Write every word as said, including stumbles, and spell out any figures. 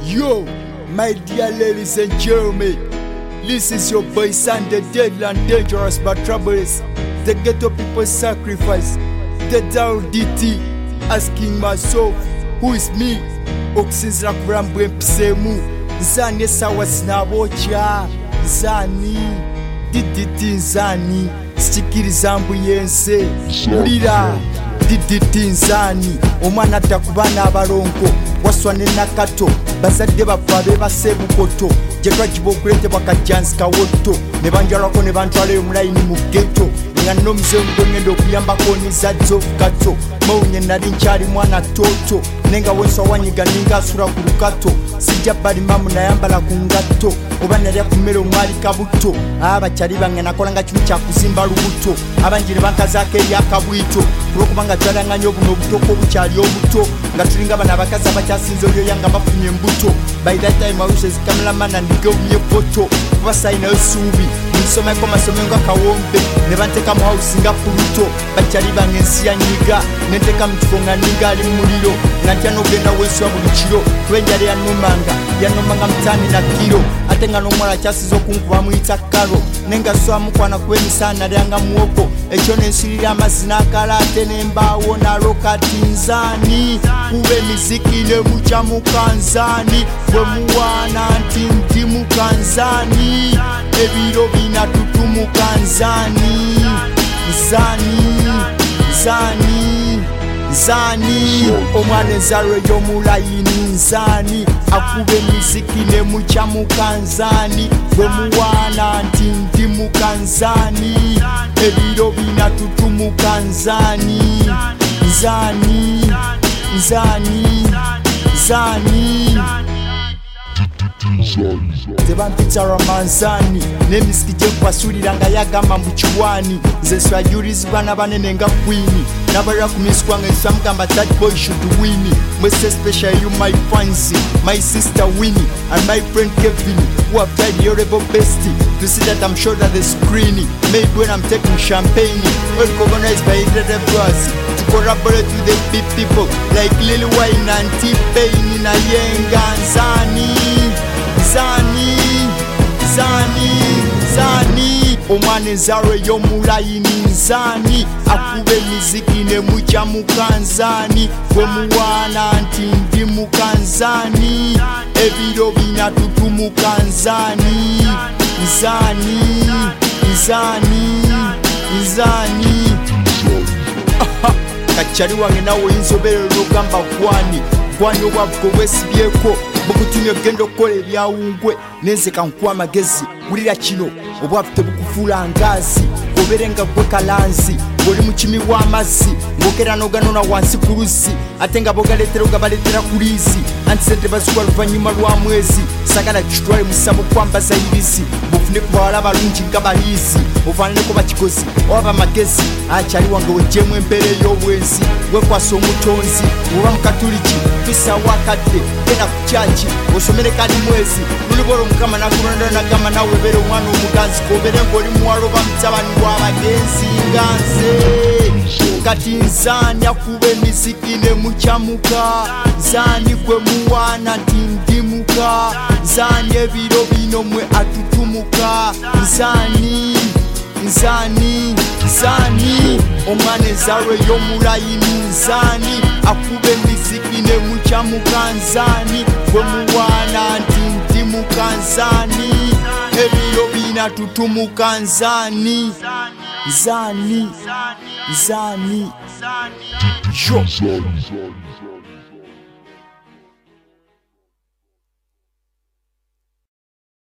Yo, my dear ladies and gentlemen, this is your boy Son, the deadly and dangerous but troublous. The ghetto people sacrifice, the down D T, asking myself, who is me? Okusinzira ku bulamu bw'empiseemu, nzaani essaawa sinaabookya, nzaani D D T, nzaani sikiriza mbu yense, wulira D D T nzaani, omwana adda ku baana abalongo, waswa ne nakato, bazadde baffe abeebase bukoto, gye twagiba okuleetebwa kajjansi kawotto, ne banjalwako ne bantwalayo mulayini mu ghetto, nga nnomuze omugwe ngenda okuyambako nizadde obukato, mawunye nali nkyali mwana toto, nenga wenswa wanyiga ninga asula ku lukato, sijja balimamu nayambala ku ngatto, oba nalya ku mmere omwali kabuto, abakyali bange nakolanga kimu kyakuzimba lubuto, abangi ne bankazaako eri akabwito, olwokubanga twalanganya obuno obutoko obukyali obuto, nga tulinga bano abakazi abakyasinza olyoya nga bafunye embuto, by that time I wish as cameraman and ndigewumye foto, kuba sayinayo suubi, nsomeko masomero nga kawombe, ne banteka mu house nga puluto, bakyali bange ensi yanyiga, nenteka mu kifo nga ninga ali mu muliro, nga ntya n'ogenda wenswa buli kiro, kuba enjala yanomanga, yanomanga mutaani na kiro, ate nga n'omwala akyasiza okunkuba muyita kalo, nenga so amukwana kuba emisaana nalyanga muwogo, ekyo nensirira amazzi n'akala ate n'embaawo nalo kati nzaani, kuba emiziki ne mukya mukanzaani, bwe muwaana nti ndi mukanzaani, ebiro binatutu mukanzaani, nzaani, nzaani, nzaani, omwana enzalo ey'omulayini nzaani, akuba emiziki ne mukya mukanzaani, bwe muwaana nti ndi mukanzaani, ebiro binatutu mukanzaani, nzaani, nzaani, nzaani. Tebampita Ramanzani n'emisiki gye nkwasuulira nga yagamba mbu kiwaani, nze swajulirizibwa n'abanene nga Queen, n'abalira ku minsi kwange nswa mugamba that boy should win. Mwese especially you my fans, my sister Winnie and my friend Kevin, who have tried your rebel best to see that I'm sure that the screen made when I'm taking champagne, well organized by the bros to collaborate with the big people like Lil Wayne and T-Pain na yenga nzaani, nzaani, nzaani, nzaani, omwana enzalo ey'omulayini nzaani, akuba emiziki ne mukya mukanzaani, bwe muwaana nti ndi mukanzaani, ebiro binatutu mukanzaani, nzaani, nzaani, nzaani. Kakyali wange nawe oyinza obeerera ogamba gwani, gwani obwavuga obwesibyeko, bukutumya ogenda okukola ebyawungwe, nenze kankuwa amagezi, wulira kino, obwavu tebukufuula ngaazi, obeere nga gwe kalanzi, ng'oli mu kimi w'amazzi, ng'okera n'oganona wansi ku luzzi, ate nga bogaleetera ogabaleetera ku liizi, anti sente bazikuwa luvannyuma lwa mwezi, sagala kitwale mu ssabo kwambaza irizi, bufune ku bawala balungi nga baliizi, ofaananeko bakigozi oba bamagezi, akyali wange wejjeemu empeera ey'obwenzi, wekwasa omutonzi, oba mukatuliki, tussaawo akadde, genda ku kyaki, osomere kali mwezi, lulibola omukama nakulonda nagamba nawe obeere omwana omuganzi, kobeere ng'oli muwala oba mutabani w'abagenzi nga nze. Kati nzaani akuba emiziki ne mukyamuka, nzaani gwe muwaana nti ndi muka, nzaani ebiro bino mwe atutumuka, nzaani, nzaani, nzaani, omwana enzalo ey'omulayini nzaani, akuba emiziki ne mukya mukanzaani, gwe muwaana nti ndi mukanzaani, ebiro binatutumuka nzaani, nzaani, nzaani, yo.